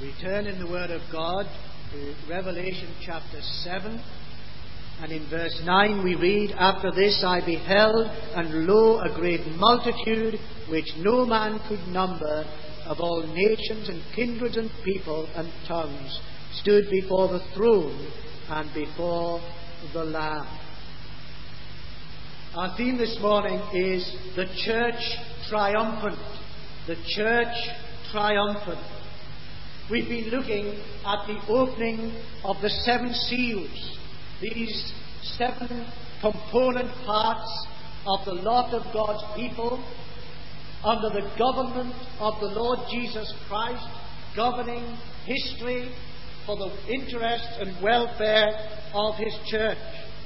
We turn in the Word of God to Revelation chapter 7, and in verse 9 we read, "After this I beheld, and lo, a great multitude, which no man could number, of all nations and kindreds and people and tongues, stood before the throne and before the Lamb." Our theme this morning is the Church Triumphant. The Church Triumphant. We've been looking at the opening of the seven seals, these seven component parts of the lot of God's people under the government of the Lord Jesus Christ, governing history for the interests and welfare of His church.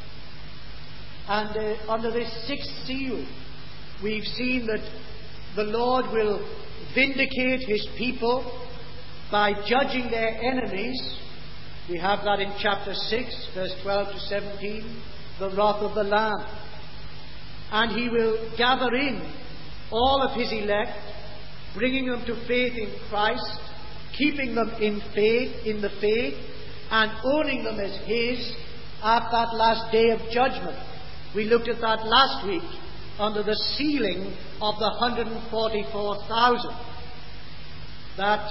And under this sixth seal, we've seen that the Lord will vindicate His people by judging their enemies. We have that in chapter 6, verse 12 to 17, the wrath of the Lamb. And He will gather in all of His elect, bringing them to faith in Christ, keeping them in the faith, and owning them as His at that last day of judgment. We looked at that last week under the sealing of the 144,000. That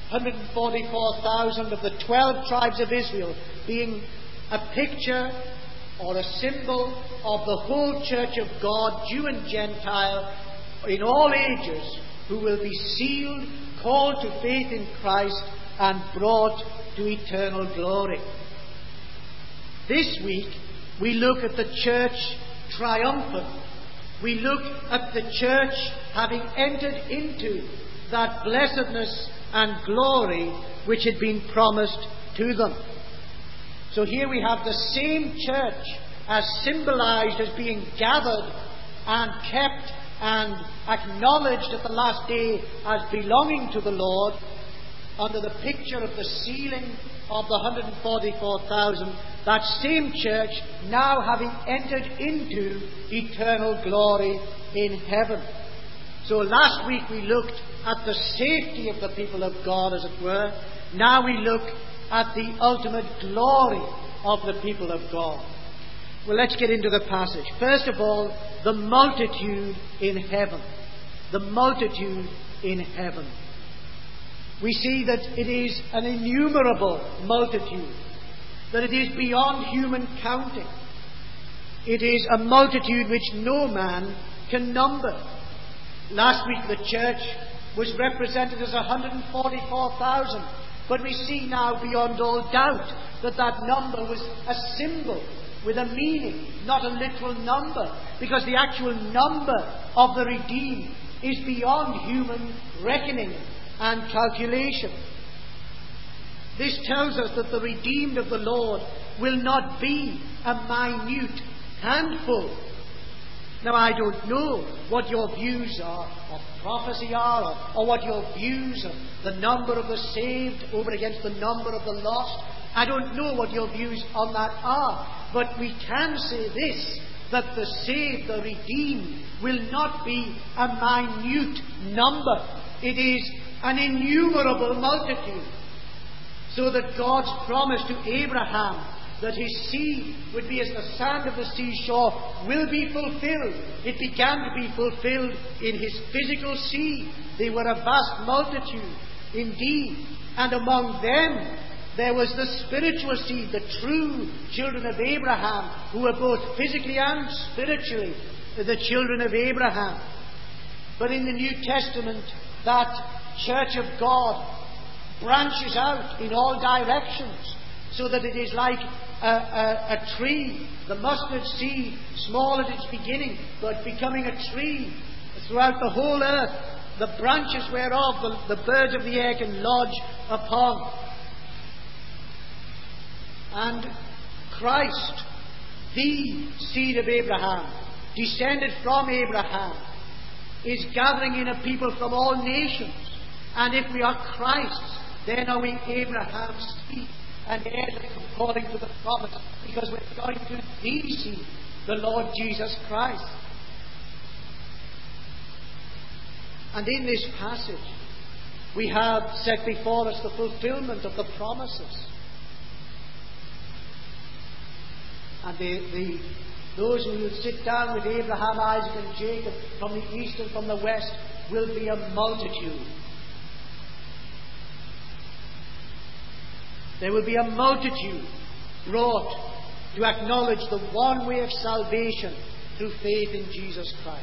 144,000 of the 12 tribes of Israel being a picture or a symbol of the whole church of God, Jew and Gentile, in all ages, who will be sealed, called to faith in Christ, and brought to eternal glory. This week, we look at the church triumphant. We look at the church having entered into that blessedness and glory which had been promised to them. So here we have the same church as symbolized as being gathered and kept and acknowledged at the last day as belonging to the Lord, under the picture of the sealing of the 144,000, that same church now having entered into eternal glory in heaven. So last week we looked at the safety of the people of God, as it were. Now we look at the ultimate glory of the people of God. Well, let's get into the passage. First of all, the multitude in heaven. The multitude in heaven. We see that it is an innumerable multitude, that it is beyond human counting. It is a multitude which no man can number. Last week the church was represented as 144,000, but we see now beyond all doubt that that number was a symbol with a meaning, not a literal number, because the actual number of the redeemed is beyond human reckoning and calculation. This tells us that the redeemed of the Lord will not be a minute handful. Now, I don't know what your views are of prophecy are, or what your views of the number of the saved over against the number of the lost. I don't know what your views on that are. But we can say this, that the saved, the redeemed, will not be a minute number. It is an innumerable multitude. So that God's promise to Abraham that his seed would be as the sand of the seashore will be fulfilled. It began to be fulfilled in his physical seed. They were a vast multitude indeed. And among them there was the spiritual seed, the true children of Abraham, who were both physically and spiritually the children of Abraham. But in the New Testament, that church of God branches out in all directions, so that it is like a tree, the mustard seed, small at its beginning, but becoming a tree throughout the whole earth, the branches whereof the birds of the air can lodge upon. And Christ, the seed of Abraham, descended from Abraham, is gathering in a people from all nations. And if we are Christ's, then are we Abraham's seed and heirs according to the promise, because we're going to the seed, the Lord Jesus Christ. And in this passage, we have set before us the fulfillment of the promises. And those who will sit down with Abraham, Isaac and Jacob from the east and from the west will be a multitude. There will be a multitude brought to acknowledge the one way of salvation through faith in Jesus Christ.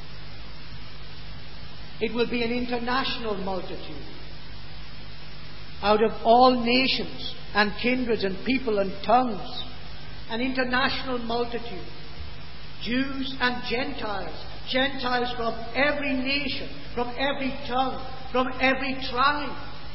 It will be an international multitude out of all nations and kindreds and people and tongues. An international multitude. Jews and Gentiles. Gentiles from every nation, from every tongue, from every tribe.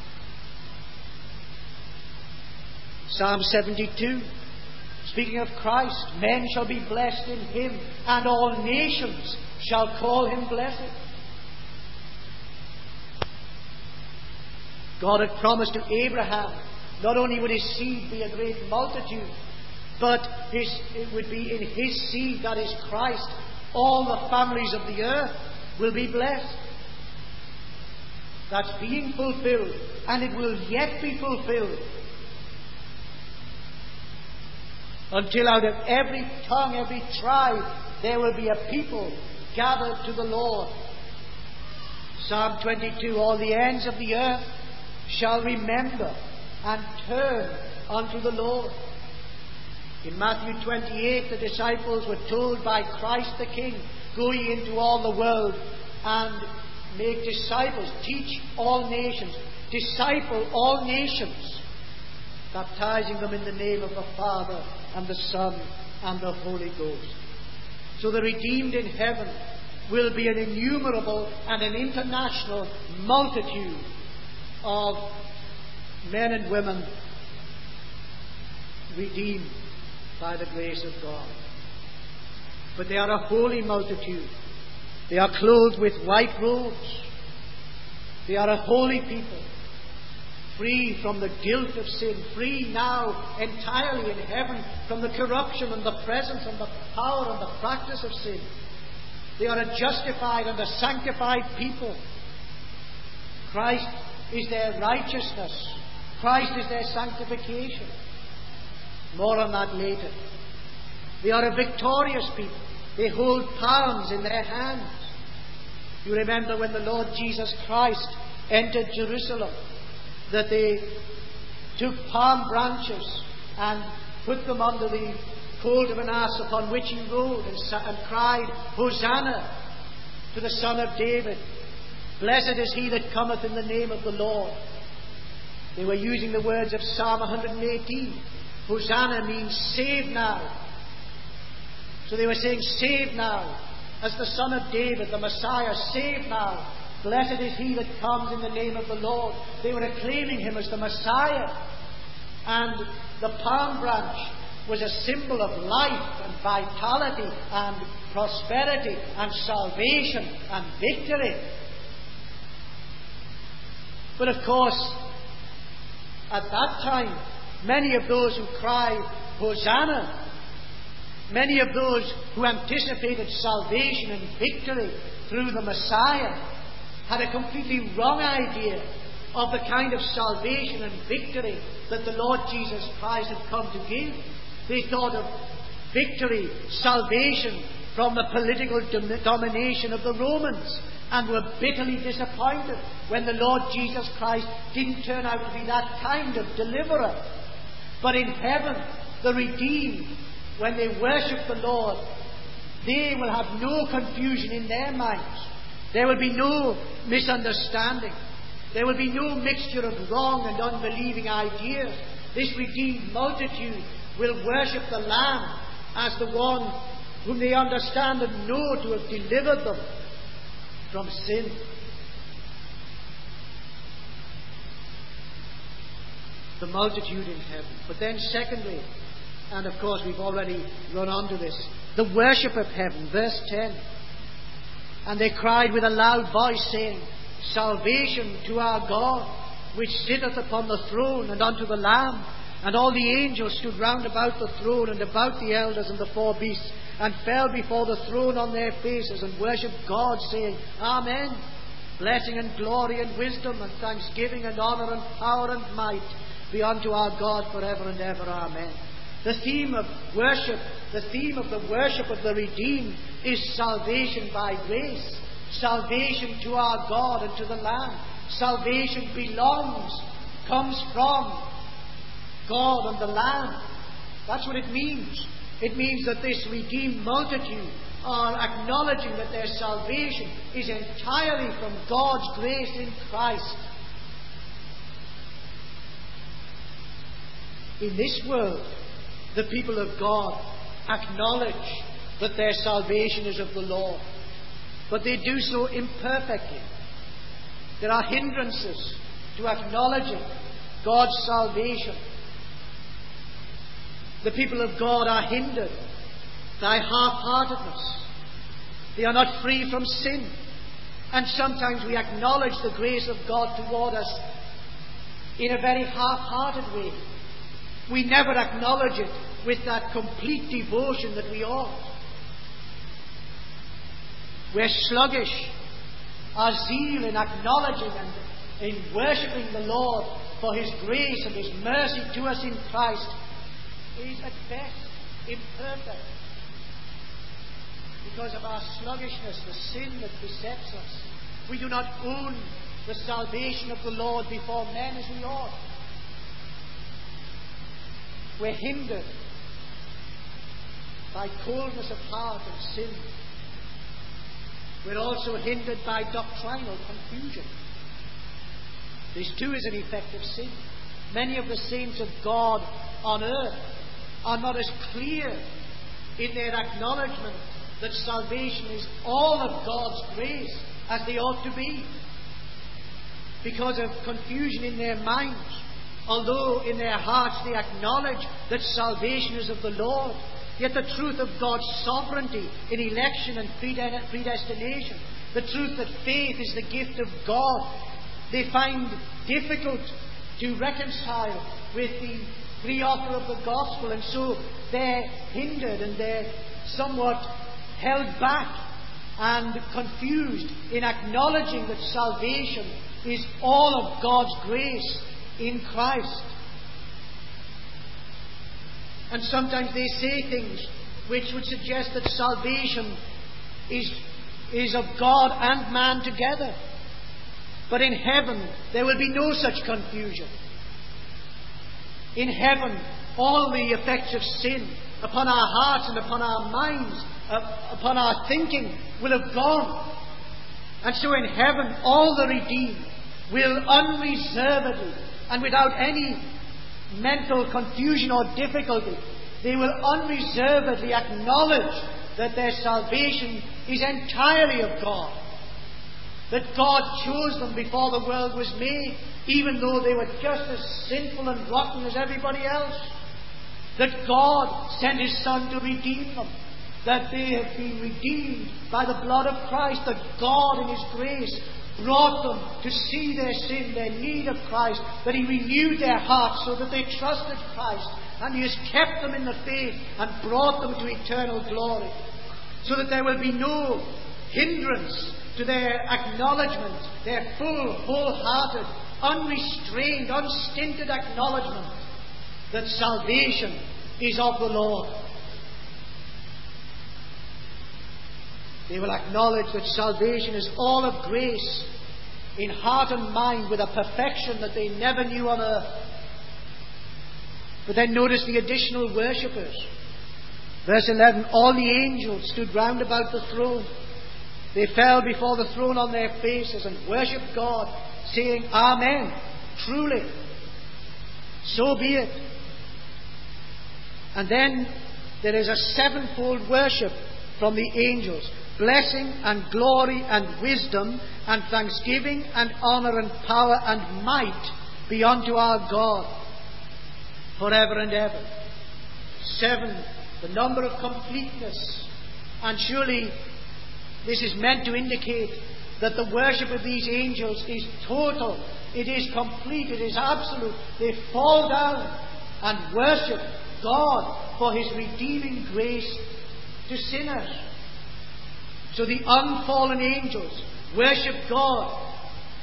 Psalm 72, speaking of Christ, men shall be blessed in him, and all nations shall call him blessed. God had promised to Abraham, not only would his seed be a great multitude, but it would be in his seed, that is Christ, all the families of the earth will be blessed. That's being fulfilled, and it will yet be fulfilled. Until out of every tongue, every tribe, there will be a people gathered to the Lord. Psalm 22, all the ends of the earth shall remember and turn unto the Lord. In Matthew 28, the disciples were told by Christ the King, go ye into all the world and make disciples, teach all nations, disciple all nations, baptizing them in the name of the Father and the Son and the Holy Ghost. So the redeemed in heaven will be an innumerable and an international multitude of men and women redeemed by the grace of God. But they are a holy multitude. They are clothed with white robes. They are a holy people, free from the guilt of sin, free now entirely in heaven from the corruption and the presence and the power and the practice of sin. They are a justified and a sanctified people. Christ is their righteousness. Christ is their sanctification. More on that later. They are a victorious people. They hold palms in their hands. You remember when the Lord Jesus Christ entered Jerusalem, that they took palm branches and put them under the colt of an ass upon which he rode, and cried, Hosanna to the Son of David. Blessed is he that cometh in the name of the Lord. They were using the words of Psalm 118. Hosanna means save now. So they were saying, save now. As the Son of David, the Messiah, save now. Blessed is he that comes in the name of the Lord. They were acclaiming him as the Messiah. And the palm branch was a symbol of life and vitality and prosperity and salvation and victory. But of course, at that time, many of those who cried, Hosanna, many of those who anticipated salvation and victory through the Messiah, had a completely wrong idea of the kind of salvation and victory that the Lord Jesus Christ had come to give. They thought of victory, salvation from the political domination of the Romans, and were bitterly disappointed when the Lord Jesus Christ didn't turn out to be that kind of deliverer. But in heaven, the redeemed, when they worship the Lord, they will have no confusion in their minds. There will be no misunderstanding. There will be no mixture of wrong and unbelieving ideas. This redeemed multitude will worship the Lamb as the one whom they understand and know to have delivered them from sin. The multitude in heaven. But then secondly, and of course we've already run on to this, the worship of heaven, verse 10. And they cried with a loud voice, saying, Salvation to our God, which sitteth upon the throne, and unto the Lamb. And all the angels stood round about the throne, and about the elders and the four beasts, and fell before the throne on their faces, and worshipped God, saying, Amen. Blessing and glory and wisdom and thanksgiving and honour and power and might be unto our God forever and ever. Amen. The theme of worship, the theme of the worship of the redeemed is salvation by grace. Salvation to our God and to the Lamb. Salvation comes from God and the Lamb. That's what it means. It means that this redeemed multitude are acknowledging that their salvation is entirely from God's grace in Christ. In this world, the people of God acknowledge that their salvation is of the Lord, but they do so imperfectly. There are hindrances to acknowledging God's salvation. The people of God are hindered by half-heartedness. They are not free from sin. And sometimes we acknowledge the grace of God toward us in a very half-hearted way. We never acknowledge it with that complete devotion that we ought. We're sluggish. Our zeal in acknowledging and in worshipping the Lord for His grace and His mercy to us in Christ is at best imperfect because of our sluggishness, the sin that besets us. We do not own the salvation of the Lord before men as we ought. We're hindered by coldness of heart and sin. We're also hindered by doctrinal confusion. This too is an effect of sin. Many of the saints of God on earth are not as clear in their acknowledgement that salvation is all of God's grace as they ought to be, because of confusion in their minds. Although in their hearts they acknowledge that salvation is of the Lord, yet the truth of God's sovereignty in election and predestination, the truth that faith is the gift of God, they find difficult to reconcile with the free offer of the gospel, and so they're hindered and they're somewhat held back and confused in acknowledging that salvation is all of God's grace in Christ. And sometimes they say things which would suggest that salvation is of God and man together. But in heaven there will be no such confusion. In heaven all the effects of sin upon our hearts and upon our minds, upon our thinking, will have gone. And so in heaven all the redeemed will unreservedly and without any mental confusion or difficulty, they will unreservedly acknowledge that their salvation is entirely of God. That God chose them before the world was made, even though they were just as sinful and rotten as everybody else. That God sent His Son to redeem them. That they have been redeemed by the blood of Christ. That God in His grace brought them to see their sin, their need of Christ. That He renewed their hearts so that they trusted Christ. And He has kept them in the faith and brought them to eternal glory. So that there will be no hindrance to their acknowledgement, their full, wholehearted, unrestrained, unstinted acknowledgement that salvation is of the Lord. They will acknowledge that salvation is all of grace in heart and mind with a perfection that they never knew on earth. But then notice the additional worshippers. Verse 11, all the angels stood round about the throne. They fell before the throne on their faces and worshipped God, saying, Amen. Truly, so be it. And then there is a sevenfold worship from the angels. Blessing and glory and wisdom and thanksgiving and honour and power and might be unto our God forever and ever. 7, the number of completeness. And surely this is meant to indicate that the worship of these angels is total, it is complete, it is absolute. They fall down and worship God for His redeeming grace to sinners. So the unfallen angels worship God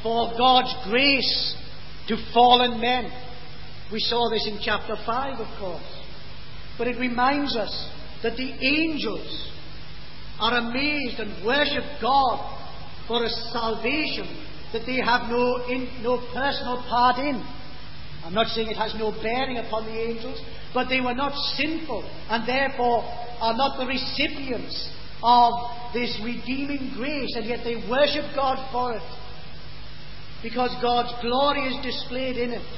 for God's grace to fallen men. We saw this in chapter 5, of course. But it reminds us that the angels are amazed and worship God for a salvation that they have no personal part in. I'm not saying it has no bearing upon the angels, but they were not sinful and therefore are not the recipients of this redeeming grace, and yet they worship God for it because God's glory is displayed in it.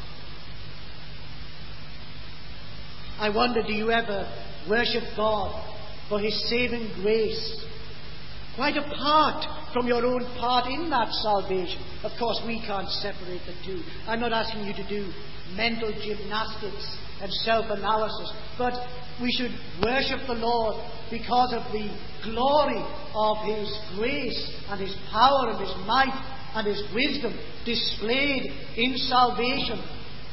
I wonder, do you ever worship God for His saving grace, quite apart from your own part in that salvation? Of course, we can't separate the two. I'm not asking you to do mental gymnastics and self-analysis, but we should worship the Lord because of the glory of His grace and His power and His might and His wisdom displayed in salvation.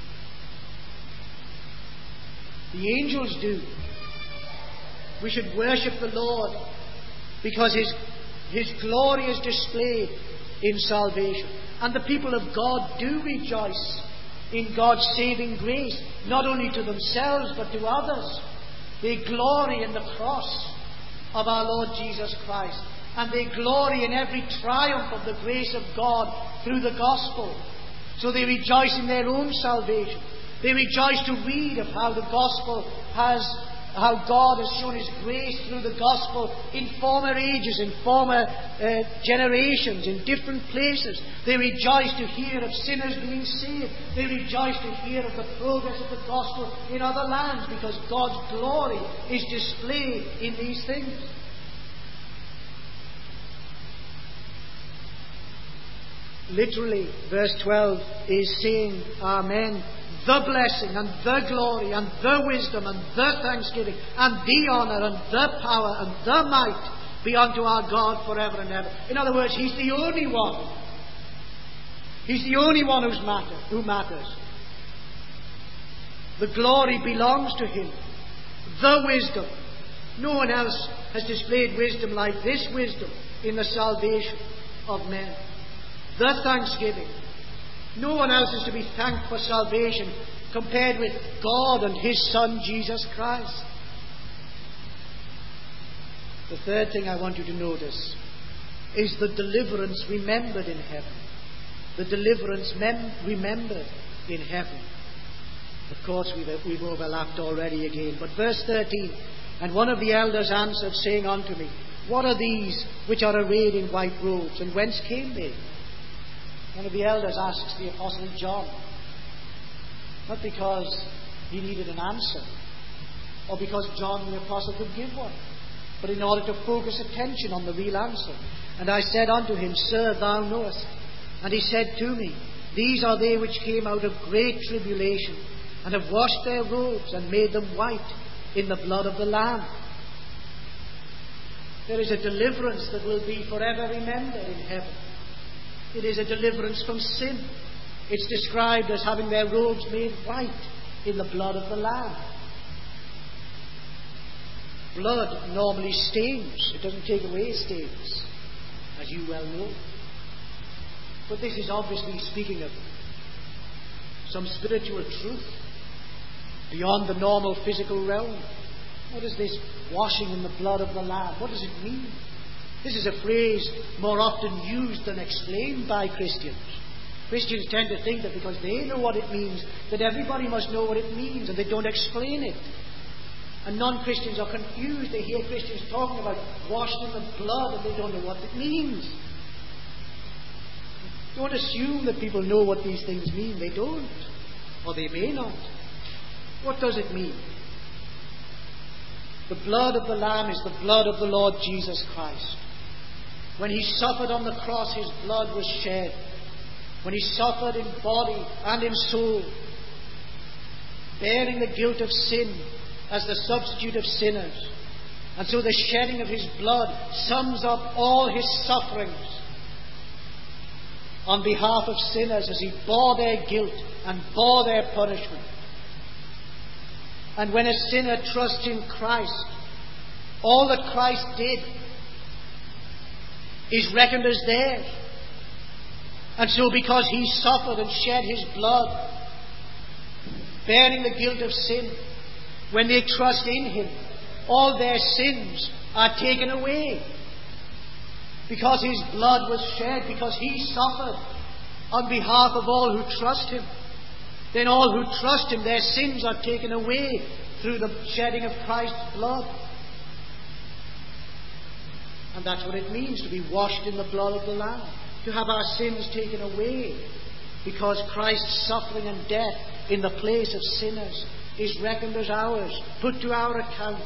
The angels do. We should worship the Lord because His glory is displayed in salvation. And the people of God do rejoice in God's saving grace, not only to themselves but to others. They glory in the cross of our Lord Jesus Christ, and they glory in every triumph of the grace of God through the gospel. So they rejoice in their own salvation. They rejoice to read of how the gospel how God has shown His grace through the gospel in former ages, in former generations, in different places. They rejoice to hear of sinners being saved. They rejoice to hear of the progress of the gospel in other lands, because God's glory is displayed in these things. Literally, verse 12 is saying, Amen. The blessing and the glory and the wisdom and the thanksgiving and the honour and the power and the might be unto our God forever and ever. In other words, He's the only one. He's the only one who matters. The glory belongs to Him. The wisdom. No one else has displayed wisdom like this wisdom in the salvation of men. The thanksgiving. No one else is to be thanked for salvation compared with God and His Son, Jesus Christ. The third thing I want you to notice is the deliverance remembered in heaven. The deliverance remembered in heaven. Of course, we've overlapped already again. But verse 13, and one of the elders answered, saying unto me, What are these which are arrayed in white robes, and whence came they? One of the elders asks the Apostle John, not because he needed an answer, or because John the Apostle could give one, but in order to focus attention on the real answer. And I said unto him, Sir, thou knowest. And he said to me, These are they which came out of great tribulation, and have washed their robes, and made them white in the blood of the Lamb. There is a deliverance that will be forever remembered in heaven. It is a deliverance from sin. It's described as having their robes made white in the blood of the Lamb. Blood normally stains. It doesn't take away stains, as you well know. But this is obviously speaking of some spiritual truth beyond the normal physical realm. What is this washing in the blood of the Lamb? What does it mean? This is a phrase more often used than explained by Christians. Christians tend to think that because they know what it means, that everybody must know what it means, and they don't explain it. And non-Christians are confused. They hear Christians talking about washed in the blood, and they don't know what it means. Don't assume that people know what these things mean. They don't. Or they may not. What does it mean? The blood of the Lamb is the blood of the Lord Jesus Christ. When He suffered on the cross, His blood was shed. When He suffered in body and in soul, bearing the guilt of sin as the substitute of sinners. And so the shedding of His blood sums up all His sufferings on behalf of sinners as He bore their guilt and bore their punishment. And when a sinner trusts in Christ, all that Christ did is reckoned as theirs. And so because He suffered and shed His blood, bearing the guilt of sin, when they trust in Him, all their sins are taken away. Because His blood was shed, because He suffered on behalf of all who trust Him, then all who trust Him, their sins are taken away through the shedding of Christ's blood. And that's what it means to be washed in the blood of the Lamb, to have our sins taken away, because Christ's suffering and death in the place of sinners is reckoned as ours, put to our account.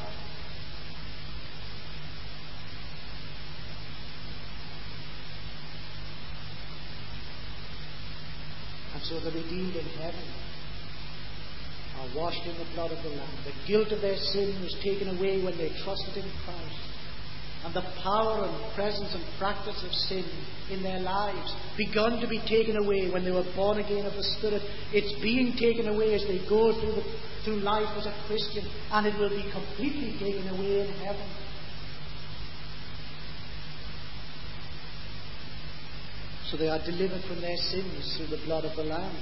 And so the redeemed in heaven are washed in the blood of the Lamb. The guilt of their sin is taken away when they trusted in Christ. And the power and presence and practice of sin in their lives begun to be taken away when they were born again of the Spirit. It's being taken away as they go through life as a Christian, and it will be completely taken away in heaven. So they are delivered from their sins through the blood of the Lamb.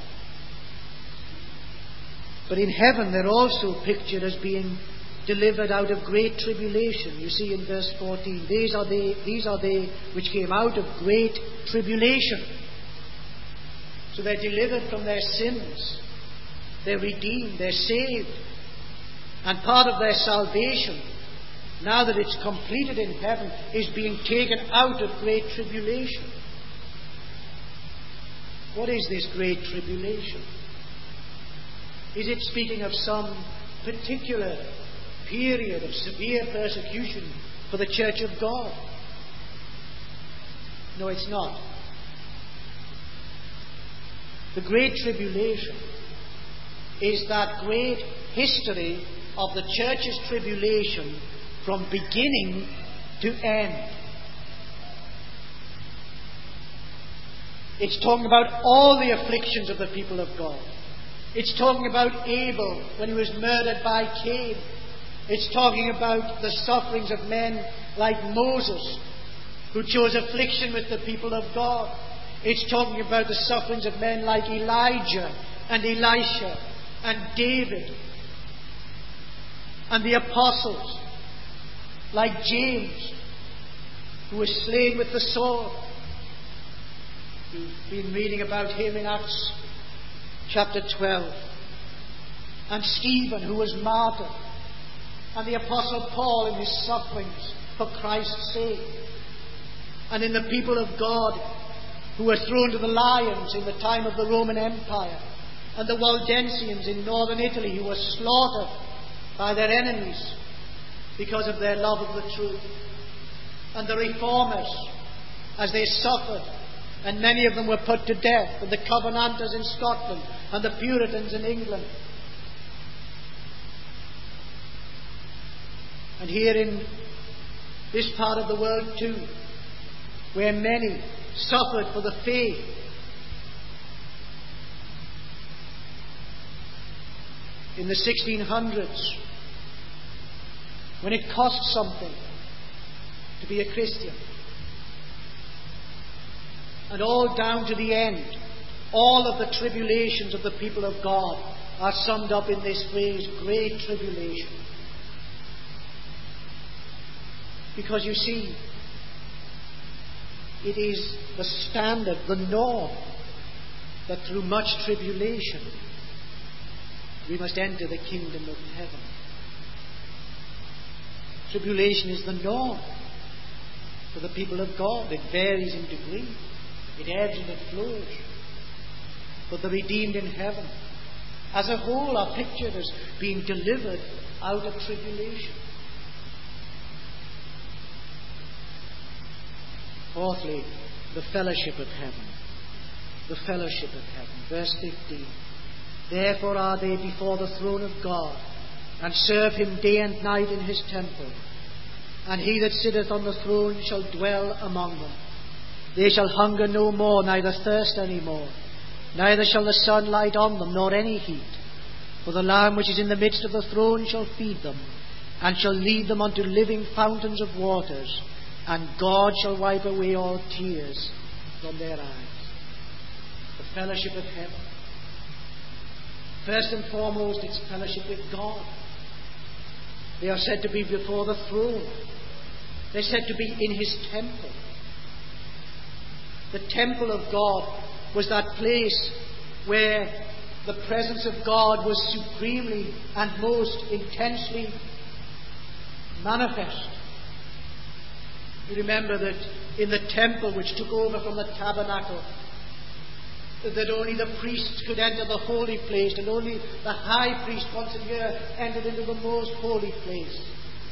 But in heaven they're also pictured as being delivered out of great tribulation. You see in verse 14, these are they which came out of great tribulation. So they're delivered from their sins. They're redeemed. They're saved. And part of their salvation, now that it's completed in heaven, is being taken out of great tribulation. What is this great tribulation? Is it speaking of some particular period of severe persecution for the church of God? No, it's not. The Great Tribulation is that great history of the church's tribulation from beginning to end. It's talking about all the afflictions of the people of God. It's talking about Abel when he was murdered by Cain. It's talking about the sufferings of men like Moses, who chose affliction with the people of God. It's talking about the sufferings of men like Elijah and Elisha and David and the apostles like James, who was slain with the sword. You've been reading about him in Acts chapter 12. And Stephen, who was martyred. And the Apostle Paul in his sufferings for Christ's sake. And in the people of God who were thrown to the lions in the time of the Roman Empire. And the Waldensians in northern Italy who were slaughtered by their enemies because of their love of the truth. And the Reformers, as they suffered, and many of them were put to death. And the Covenanters in Scotland, and the Puritans in England. And here in this part of the world too, where many suffered for the faith. In the 1600s, when it cost something to be a Christian. And all down to the end, all of the tribulations of the people of God are summed up in this phrase, great tribulation. Because you see, it is the standard, the norm, that through much tribulation we must enter the kingdom of heaven. Tribulation is the norm for the people of God. It varies in degree. It ebbs and it flows. But the redeemed in heaven, as a whole, are pictured as being delivered out of tribulation. Fourthly, the fellowship of heaven. The fellowship of heaven. Verse 15. Therefore are they before the throne of God, and serve him day and night in his temple. And he that sitteth on the throne shall dwell among them. They shall hunger no more, neither thirst any more. Neither shall the sun light on them, nor any heat. For the Lamb which is in the midst of the throne shall feed them, and shall lead them unto living fountains of waters. And God shall wipe away all tears from their eyes. fellowship of heaven. First and foremost, it's fellowship with God. They are said to be before the throne. They're said to be in His temple. The temple of God was that place where the presence of God was supremely and most intensely manifest. You remember that in the temple which took over from the tabernacle, that only the priests could enter the holy place, and only the high priest once a year entered into the most holy place.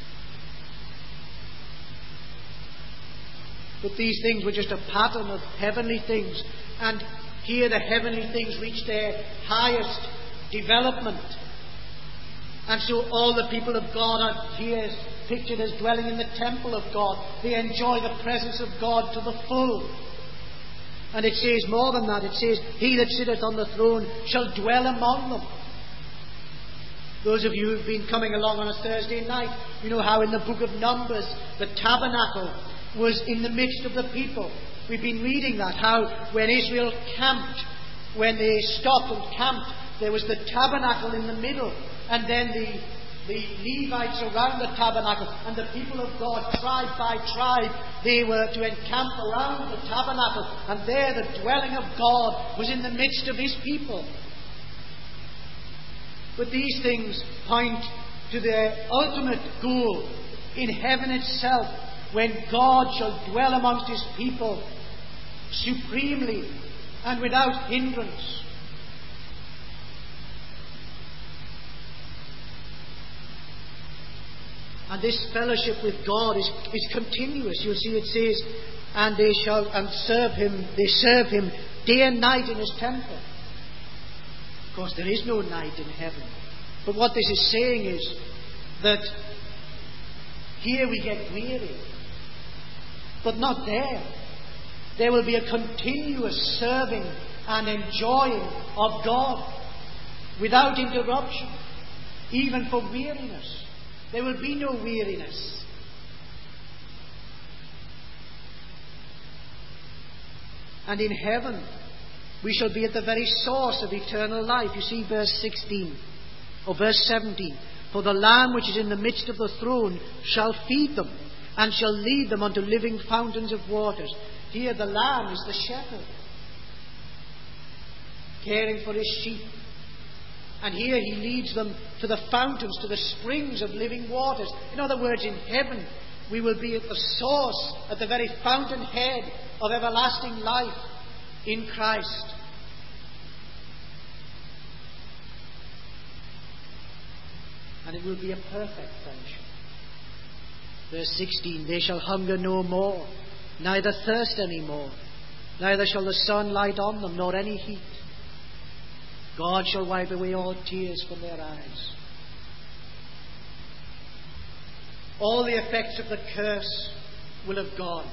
But these things were just a pattern of heavenly things, and here the heavenly things reach their highest development. And so all the people of God are here pictured as dwelling in the temple of God. They enjoy the presence of God to the full. And it says more than that. It says, He that sitteth on the throne shall dwell among them. Those of you who've been coming along on a Thursday night, you know how in the book of Numbers, the tabernacle was in the midst of the people. We've been reading that, how when Israel camped, when they stopped and camped, there was the tabernacle in the middle, and then the Levites around the tabernacle, and the people of God, tribe by tribe, they were to encamp around the tabernacle, and there the dwelling of God was in the midst of His people. But these things point to their ultimate goal in heaven itself, when God shall dwell amongst His people supremely and without hindrance. And this fellowship with God is continuous. You'll see it says, and they serve Him day and night in His temple. Of course, there is no night in heaven. But what this is saying is that here we get weary, but not there. There will be a continuous serving and enjoying of God without interruption, even for weariness. There will be no weariness. And in heaven, we shall be at the very source of eternal life. You see verse 16, or verse 17. For the Lamb which is in the midst of the throne shall feed them, and shall lead them unto living fountains of waters. Here the Lamb is the shepherd, caring for His sheep. And here He leads them to the fountains, to the springs of living waters. In other words, in heaven we will be at the source, at the very fountainhead of everlasting life in Christ. And it will be a perfect friendship. Verse 16, they shall hunger no more, neither thirst any more, neither shall the sun light on them, nor any heat. God shall wipe away all tears from their eyes. All the effects of the curse will have gone.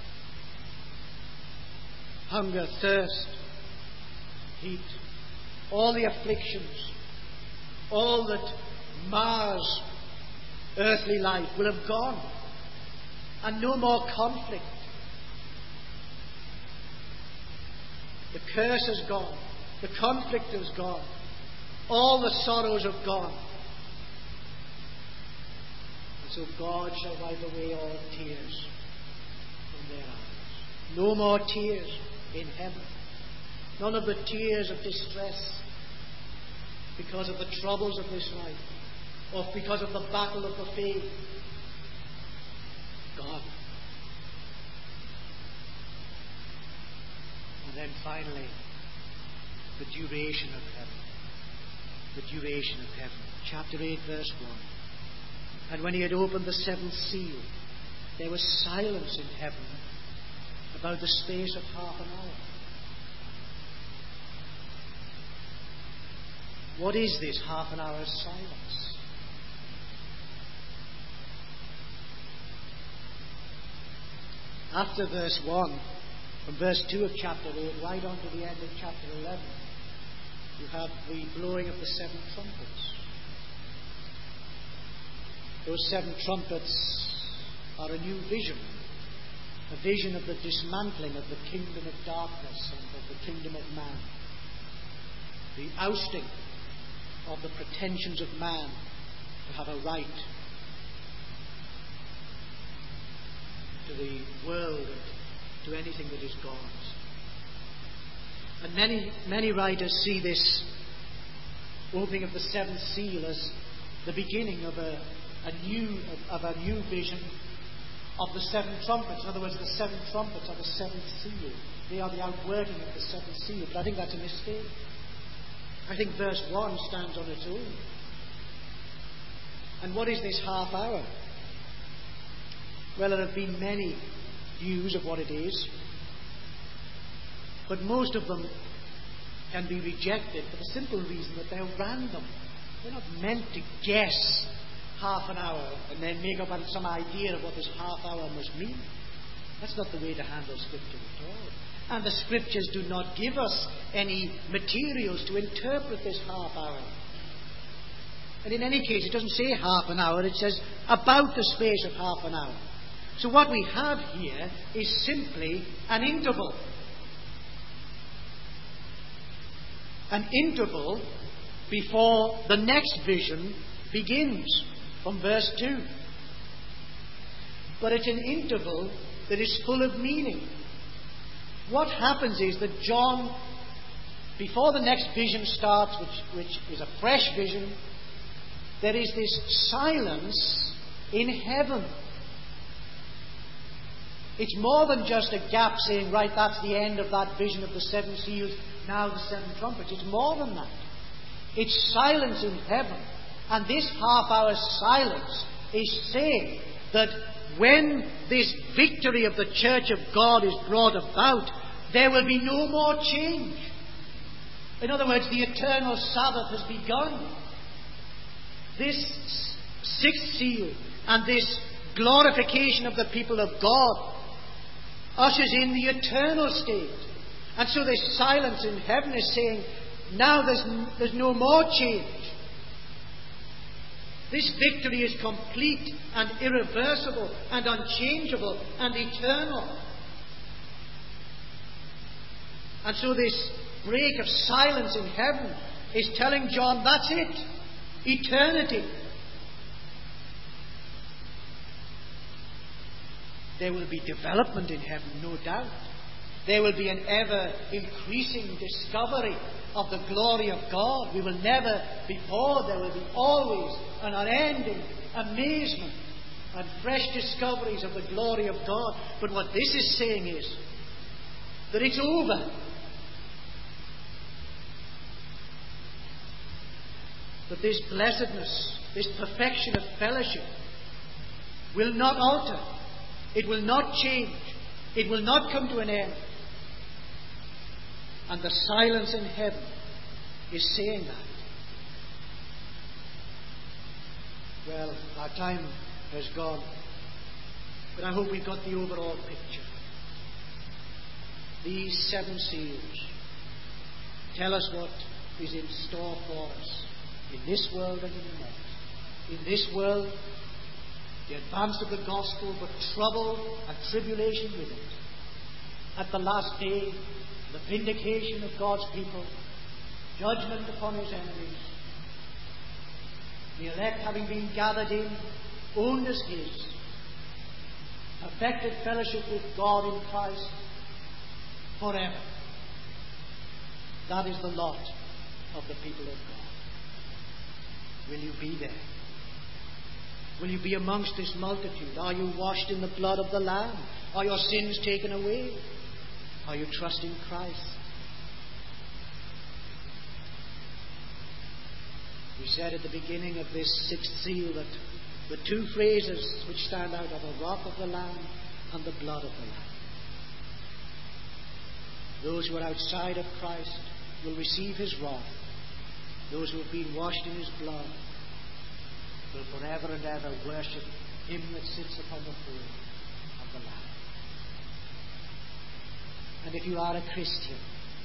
Hunger, thirst, heat, all the afflictions, all that mars earthly life will have gone. And no more conflict. The curse has gone. The conflict has gone. All the sorrows have gone. And so God shall wipe away all tears from their eyes. No more tears in heaven. None of the tears of distress because of the troubles of this life, or because of the battle of the faith. God. And then finally, the duration of heaven. The duration of heaven. Chapter 8, verse 1. And when He had opened the seventh seal, there was silence in heaven about the space of half an hour. What is this half an hour's silence? After verse 1, from verse 2 of chapter 8, right on to the end of chapter 11, you have the blowing of the seven trumpets. Those seven trumpets are a new vision. a vision of the dismantling of the kingdom of darkness and of the kingdom of man, the ousting of the pretensions of man to have a right to the world and to anything that is God's. And many writers see this opening of the seventh seal as the beginning of a new vision of the seven trumpets. In other words, the seven trumpets are the seventh seal. They are the outworking of the seventh seal. But I think that's a mistake. I think verse 1 stands on its own. And what is this half hour? Well, there have been many views of what it is, but most of them can be rejected for the simple reason that they're random. They're not meant to guess half an hour and then make up some idea of what this half hour must mean. That's not the way to handle Scripture at all. And the Scriptures do not give us any materials to interpret this half hour. And in any case, it doesn't say half an hour, it says about the space of half an hour. So what we have here is simply an interval. An interval before the next vision begins, from verse 2. But it's an interval that is full of meaning. What happens is that John, before the next vision starts, which is a fresh vision, there is this silence in heaven. It's more than just a gap saying, right, that's the end of that vision of the seven seals, now the seven trumpets. It's more than that. It's silence in heaven. And this half-hour silence is saying that when this victory of the Church of God is brought about, there will be no more change. In other words, the eternal Sabbath has begun. This sixth seal and this glorification of the people of God ushers in the eternal state. And so this silence in heaven is saying, now there's no more change. This victory is complete and irreversible and unchangeable and eternal. And so this break of silence in heaven is telling John, that's it. Eternity. There will be development in heaven, no doubt. There will be an ever-increasing discovery of the glory of God. We will never be bored. There will be always an unending amazement and fresh discoveries of the glory of God. But what this is saying is that it's over. That this blessedness, this perfection of fellowship will not alter. It will not change. It will not come to an end. And the silence in heaven is saying that. Well, our time has gone, but I hope we've got the overall picture. These seven seals tell us what is in store for us in this world and in the next. In this world, the advance of the gospel, but trouble and tribulation with it. At the last day, the vindication of God's people, judgment upon his enemies, the elect having been gathered in, owned as his, perfected fellowship with God in Christ forever. That is the lot of the people of God. Will you be there? Will you be amongst this multitude? Are you washed in the blood of the Lamb? Are your sins taken away? Are you trusting Christ? We said at the beginning of this sixth seal that the two phrases which stand out are the wrath of the Lamb and the blood of the Lamb. Those who are outside of Christ will receive his wrath. Those who have been washed in his blood will forever and ever worship him that sits upon the throne of the Lamb. And if you are a Christian,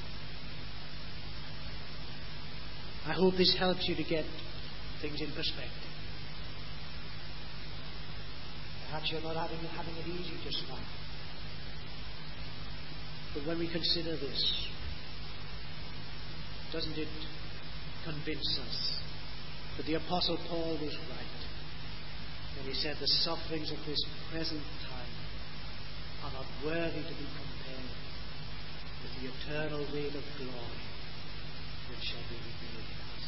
I hope this helps you to get things in perspective. Perhaps you're not having it easy just now. But when we consider this, doesn't it convince us that the Apostle Paul was right when he said the sufferings of this present time are not worthy to be compared with the eternal weight of glory which shall be revealed in us.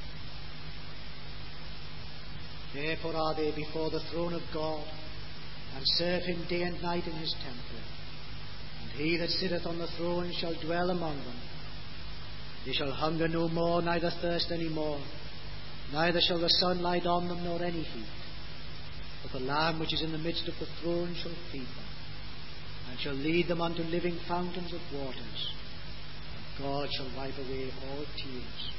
Therefore are they before the throne of God, and serve him day and night in his temple. And he that sitteth on the throne shall dwell among them. They shall hunger no more, neither thirst any more, neither shall the sun light on them, nor any heat. But the Lamb which is in the midst of the throne shall feed them, and shall lead them unto living fountains of waters. And God shall wipe away all tears